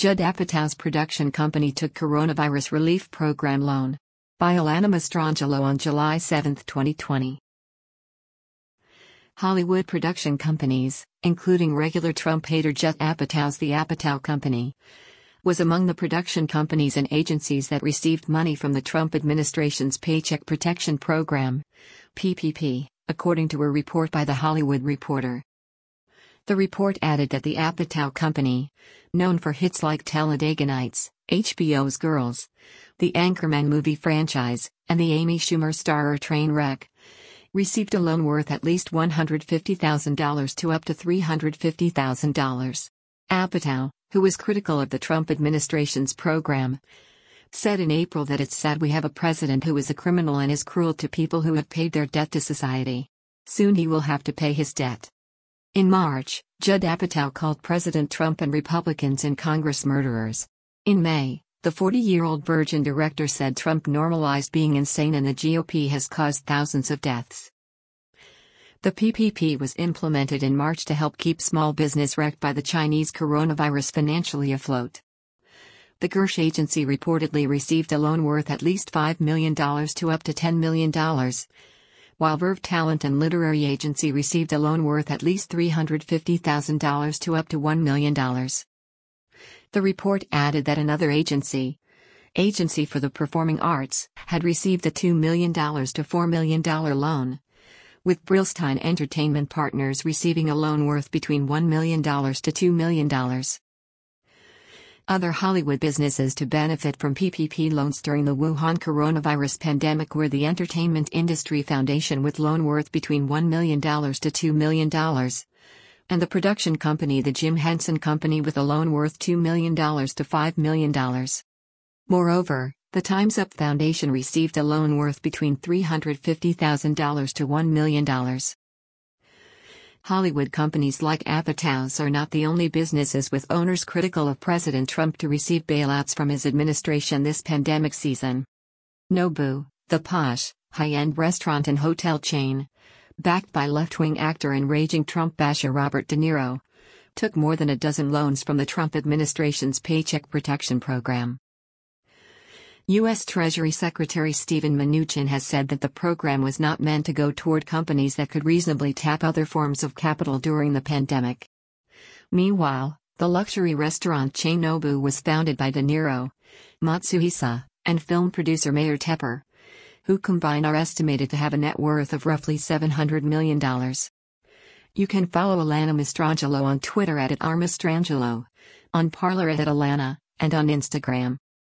Judd Apatow's production company took coronavirus relief program loan. By Alana Mastrangelo on July 7, 2020. Hollywood production companies, including regular Trump hater Judd Apatow's The Apatow Company, was among the production companies and agencies that received money from the Trump administration's Paycheck Protection Program, PPP, according to a report by The Hollywood Reporter. The report added that the Apatow Company, known for hits like Talladega Nights, HBO's Girls, the Anchorman movie franchise, and the Amy Schumer starrer Trainwreck, received a loan worth at least $150,000 to up to $350,000. Apatow, who was critical of the Trump administration's program, said in April that "It's sad we have a president who is a criminal and is cruel to people who have paid their debt to society. Soon he will have to pay his debt." In March, Judd Apatow called President Trump and Republicans in Congress murderers. In May, the 40-year-old Virgin director said Trump normalized being insane and the GOP has caused thousands of deaths. The PPP was implemented in March to help keep small business wrecked by the Chinese coronavirus financially afloat. The Gersh agency reportedly received a loan worth at least $5 million to up to $10 million, while Verve Talent and Literary Agency received a loan worth at least $350,000 to up to $1 million. The report added that another Agency for the Performing Arts, had received a $2 million to $4 million loan, with Brillstein Entertainment Partners receiving a loan worth between $1 million to $2 million. Other Hollywood businesses to benefit from PPP loans during the Wuhan coronavirus pandemic were the Entertainment Industry Foundation with loan worth between $1 million to $2 million, and the production company the Jim Henson Company with a loan worth $2 million to $5 million. Moreover, the Time's Up Foundation received a loan worth between $350,000 to $1 million. Hollywood companies like Apatow's are not the only businesses with owners critical of President Trump to receive bailouts from his administration this pandemic season. Nobu, the posh, high-end restaurant and hotel chain, backed by left-wing actor and raging Trump basher Robert De Niro, took more than a dozen loans from the Trump administration's Paycheck Protection Program. U.S. Treasury Secretary Steven Mnuchin has said that the program was not meant to go toward companies that could reasonably tap other forms of capital during the pandemic. Meanwhile, the luxury restaurant chain Nobu was founded by De Niro, Matsuhisa, and film producer Mayer Tepper, who combined are estimated to have a net worth of roughly $700 million. You can follow Alana Mastrangelo on Twitter @RMastrangelo, on Parler @Alana, and on Instagram.